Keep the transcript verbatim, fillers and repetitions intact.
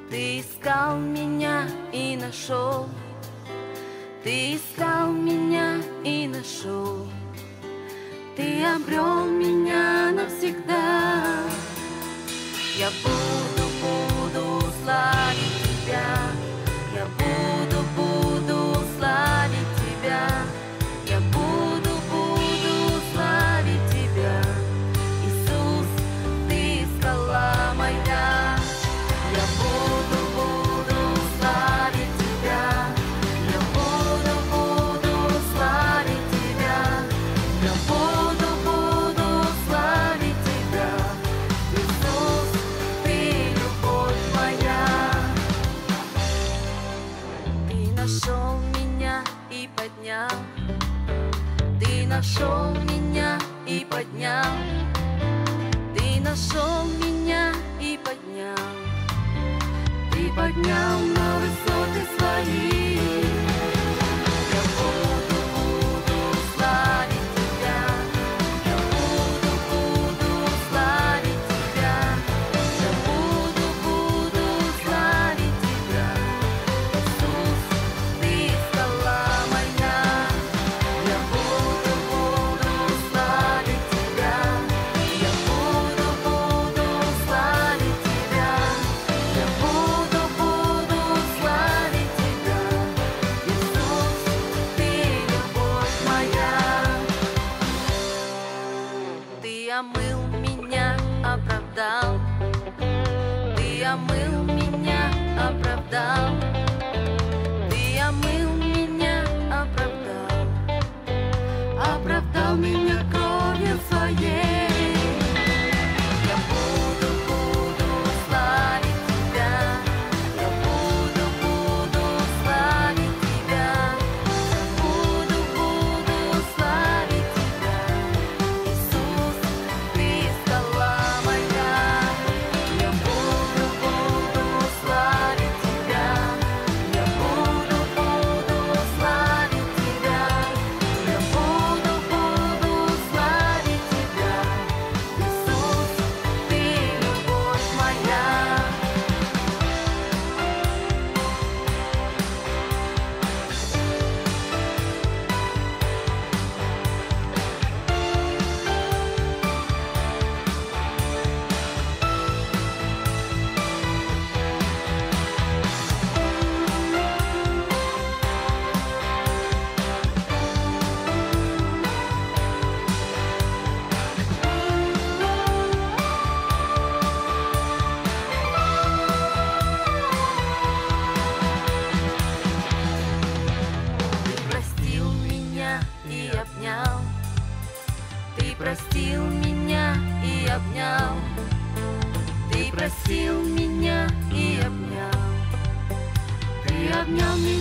Ты искал меня и нашел, ты искал меня и нашел, ты обрел меня навсегда. Я буду, буду славить тебя, я буду, буду славить тебя, я буду, буду славить тебя. Иисус, ты скала моя. Я буду, буду славить тебя, я буду, буду славить тебя, я буду, буду славить тебя. Иисус, ты любовь моя. Ты нашел меня и поднял, ты нашел меня и поднял, ты нашел меня и поднял. Ты поднял на высоты свои. Я буду, буду славить тебя, я буду, буду славить тебя, я буду, буду славить тебя. Иисус, ты скала моя. Я буду, буду славить тебя, я буду, буду славить тебя, я буду, буду славить тебя. Иисус, ты любовь моя. Ты омыл меня, оправдал, ты омыл меня, оправдал, ты омыл меня, оправдал, оправдал меня кровью своей. Я буду, буду славить тебя, я буду, буду славить тебя, я буду, буду славить тебя. Иисус, ты скала моя. Я буду, буду славить тебя, я буду, буду славить тебя, я буду, буду славить тебя. Иисус, ты любовь моя. Ты простил меня и обнял, ты простил меня и обнял, ты простил меня и обнял, ты обнял меня.